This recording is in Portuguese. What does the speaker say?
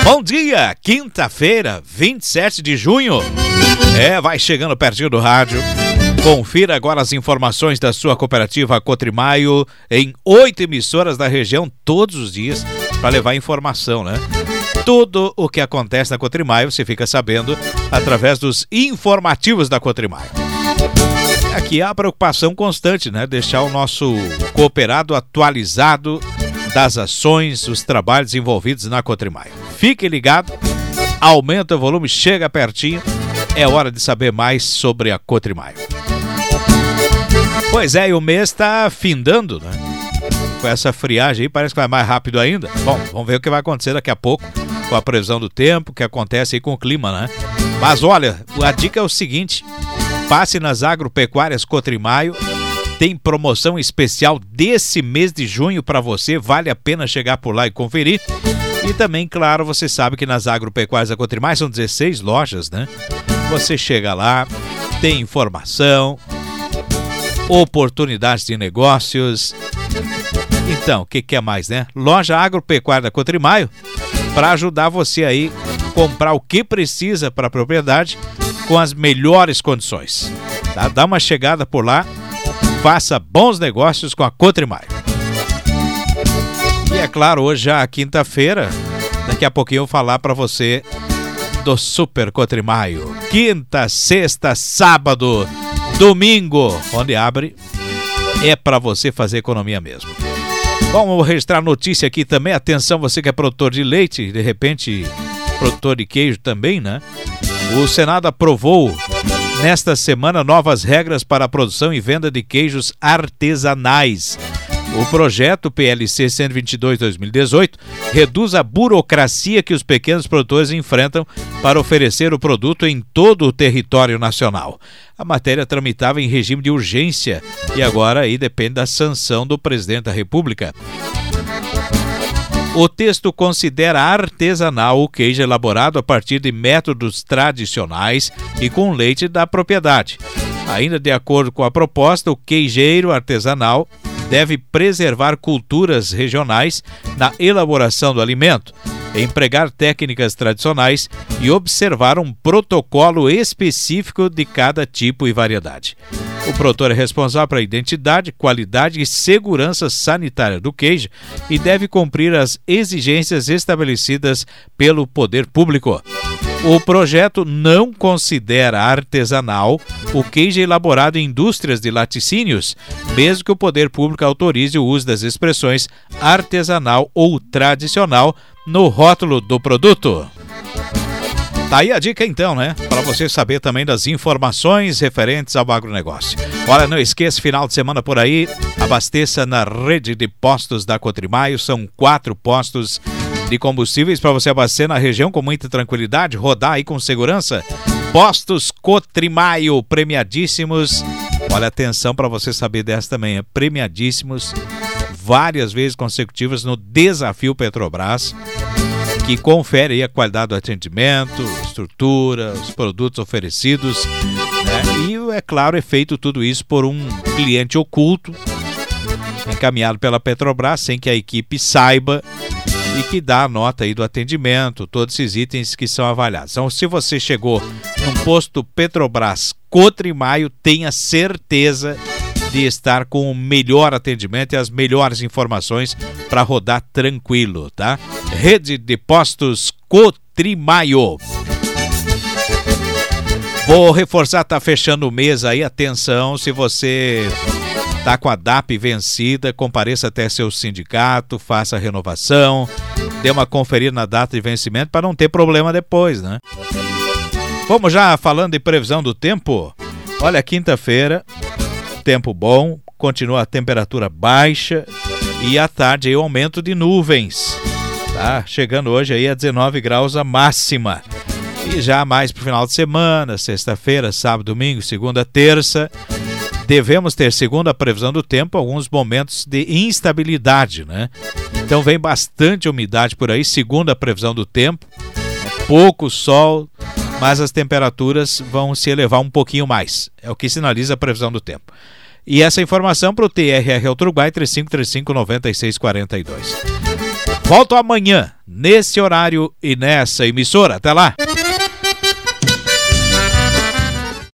Bom dia, quinta-feira, 27 de junho. Vai chegando pertinho do rádio. Confira agora as informações da sua cooperativa Cotrimaio em 8 emissoras da região todos os dias para levar informação, né? Tudo o que acontece na Cotrimaio você fica sabendo através dos informativos da Cotrimaio. Aqui há a preocupação constante, né? Deixar o nosso cooperado atualizado das ações, os trabalhos envolvidos na Cotrimaio. Fique ligado, aumenta o volume, chega pertinho, é hora de saber mais sobre a Cotrimaio. Pois é, e o mês está findando, né? Com essa friagem aí, parece que vai mais rápido ainda. Bom, vamos ver o que vai acontecer daqui a pouco com a previsão do tempo, o que acontece aí com o clima, né? Mas olha, a dica é o seguinte, passe nas agropecuárias Cotrimaio, tem promoção especial desse mês de junho para você, vale a pena chegar por lá e conferir. E também, claro, você sabe que nas agropecuárias da Cotrimaio são 16 lojas, né? Você chega lá, tem informação, oportunidades de negócios. Então, o que é mais, né? Loja agropecuária da Cotrimaio, para ajudar você aí a comprar o que precisa para a propriedade com as melhores condições. Tá? Dá uma chegada por lá, faça bons negócios com a Cotrimaio. E é claro, hoje já é quinta-feira, daqui a pouquinho eu vou falar para você do Super Cotrimaio. Quinta, sexta, sábado, domingo, onde abre, é para você fazer economia mesmo. Bom, vou registrar notícia aqui também. Atenção, você que é produtor de leite, de repente produtor de queijo também, né? O Senado aprovou nesta semana novas regras para a produção e venda de queijos artesanais. O projeto PLC 122/2018 reduz a burocracia que os pequenos produtores enfrentam para oferecer o produto em todo o território nacional. A matéria tramitava em regime de urgência e agora aí depende da sanção do presidente da República. O texto considera artesanal o queijo elaborado a partir de métodos tradicionais e com leite da propriedade. Ainda de acordo com a proposta, o queijeiro artesanal deve preservar culturas regionais na elaboração do alimento, empregar técnicas tradicionais e observar um protocolo específico de cada tipo e variedade. O produtor é responsável pela identidade, qualidade e segurança sanitária do queijo e deve cumprir as exigências estabelecidas pelo poder público. O projeto não considera artesanal o queijo elaborado em indústrias de laticínios, mesmo que o poder público autorize o uso das expressões artesanal ou tradicional no rótulo do produto. Tá aí a dica então, né? Para você saber também das informações referentes ao agronegócio. Olha, não esqueça, final de semana por aí, abasteça na rede de postos da Cotrimaio, são 4 postos de combustíveis para você abastecer na região com muita tranquilidade, rodar aí com segurança. Postos Cotrimaio, premiadíssimos. Olha, atenção para você saber dessa também, premiadíssimos várias vezes consecutivas no Desafio Petrobras, que confere aí a qualidade do atendimento, estrutura, os produtos oferecidos, né? E, é claro, é feito tudo isso por um cliente oculto, encaminhado pela Petrobras, sem que a equipe saiba, e que dá a nota aí do atendimento, todos esses itens que são avaliados. Então, se você chegou num posto Petrobras Cotrimaio, tenha certeza de estar com o melhor atendimento e as melhores informações para rodar tranquilo, tá? Rede de postos Cotrimaio. Vou reforçar, tá fechando o mês aí, atenção, se você tá com a DAP vencida, compareça até seu sindicato, faça a renovação, dê uma conferida na data de vencimento para não ter problema depois, né? Vamos já falando de previsão do tempo. Olha, quinta-feira, tempo bom, continua a temperatura baixa e à tarde aí o aumento de nuvens, tá? Chegando hoje aí a 19 graus a máxima. E já mais pro final de semana, sexta-feira, sábado, domingo, segunda, terça, devemos ter, segundo a previsão do tempo, alguns momentos de instabilidade, né? Então vem bastante umidade por aí, segundo a previsão do tempo, pouco sol, mas as temperaturas vão se elevar um pouquinho mais, é o que sinaliza a previsão do tempo. E essa informação para o TRR Uruguai 3535-9642. Volto amanhã, nesse horário e nessa emissora. Até lá!